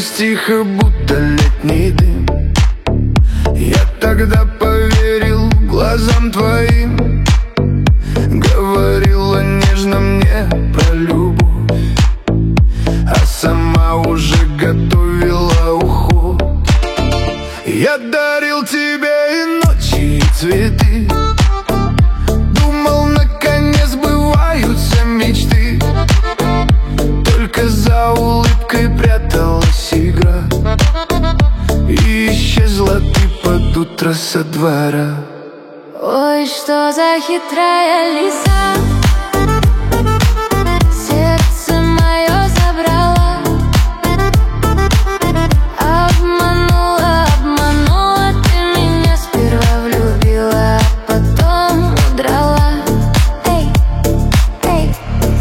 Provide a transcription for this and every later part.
появилась тихо, будто летний дым. Я тогда поверил глазам твоим, говорила нежно мне про любовь, а сама уже готовила уход. Я дарил тебе и ночи, и цветы, думал, наконец сбываются мечты. Только за улыбкой пряталась игра, и исчезла ты под утро со двора. Ой, что за хитрая лиса, сердце мое забрала. Обманула, обманула, ты меня сперва влюбила, а потом удрала. Эй, эй.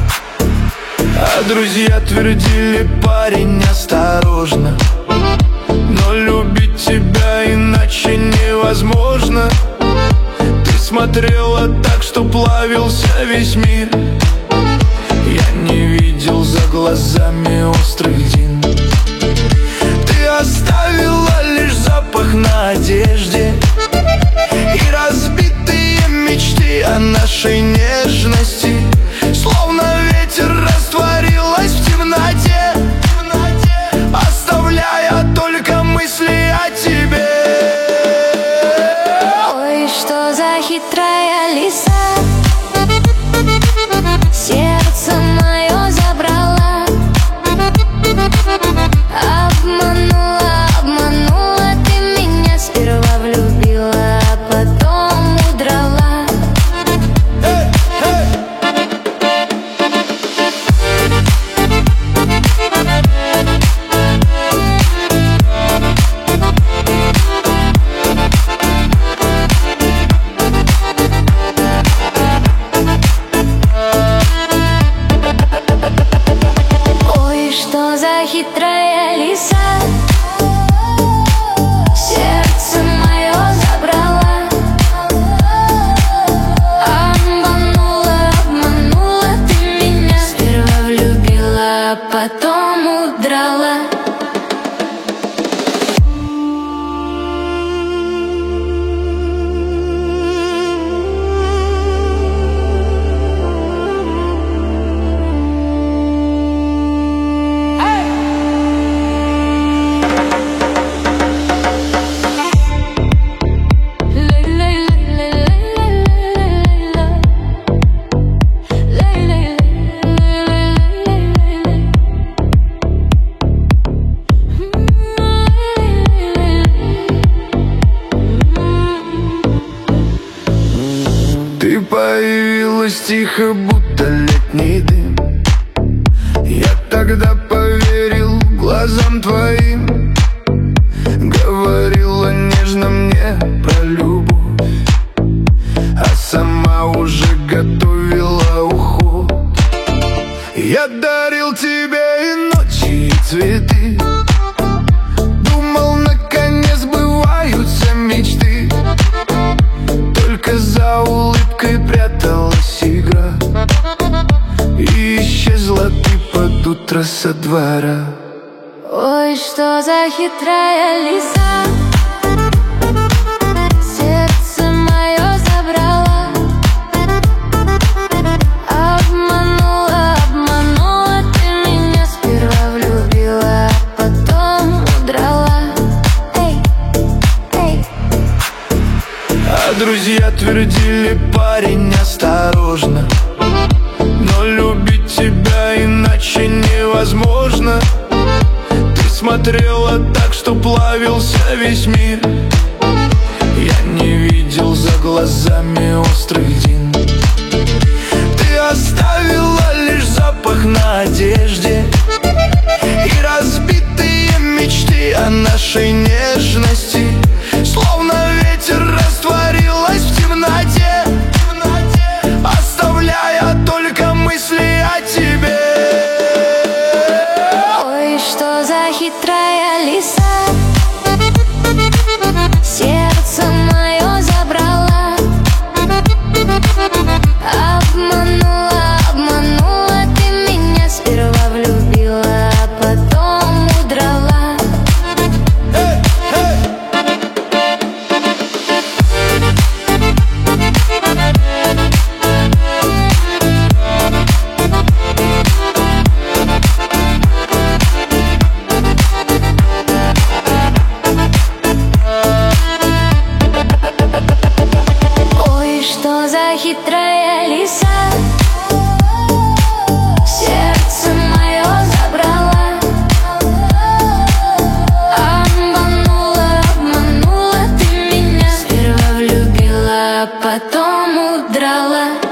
А друзья твердили: парень, осторожно, но любить тебя иначе невозможно. Ты смотрела так, что плавился весь мир. Я не видел за глазами острых дин. Ты оставила лишь запах на одежде и разбитые мечты о нашей нежности. Словно ветер растворилась в темноте, оставляя только мысли о тебе. Ой, что за хитрая лиса, сердце мое забрала. Обманула, обманула, ты меня сперва влюбила, а потом удрала. Ой, что за хитрая лиса, сердце мое забрала. Обманула, обманула, ты меня сперва влюбила, а потом удрала. Ты появилась тихо, будто летний дым. Я тогда поверил глазам твоим, говорила нежно мне про любовь, а сама уже готовила уход. Я дарил тебе и ночи, и цветы, думал, наконец сбываются мечты. Только за улыбкой пряталась игра, и исчезла ты под утро со двора. Ой, что за хитрая лиса, сердце мое забрала. Обманула, обманула, ты меня сперва влюбила, а потом удрала. Эй, эй. А друзья твердили: парень, осторожно, но любить тебя иначе невозможно. Ты смотрела так, что плавился весь мир. Я не видел за глазами острых дин. Ты оставила лишь запах на одежде и разбитые мечты о нашей нежности. Словно ветер растворилась в темноте, оставляя только мысли о тебе. Ой, что за хитрая лиса, сердце мое забрала. Обманула, обманула, ты меня сперва влюбила, а потом удрала. удрала.